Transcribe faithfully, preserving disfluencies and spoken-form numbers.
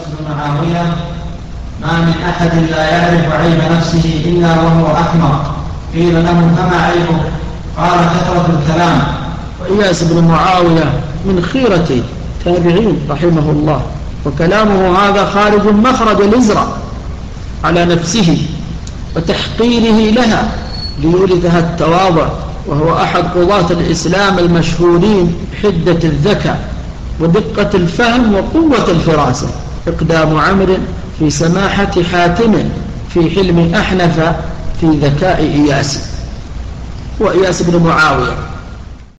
بن معاوية: ما من أحد لا يعرف عيب نفسه إلا وهو أحمق. قيل له: فما عيبه؟ قال: كثرة الكلام. وإياس بن معاوية من خيرة تابعين رحمه الله، وكلامه هذا خارج مخرج الإزرع على نفسه وتحقيره لها ليورثها التواضع، وهو أحد قضاة الإسلام المشهورين بحدة الذكاء ودقة الفهم وقوة الفراسة. إقدام عمرو في سماحة حاتم في حلم أحنف في ذكاء إياس. وإياس بن معاوية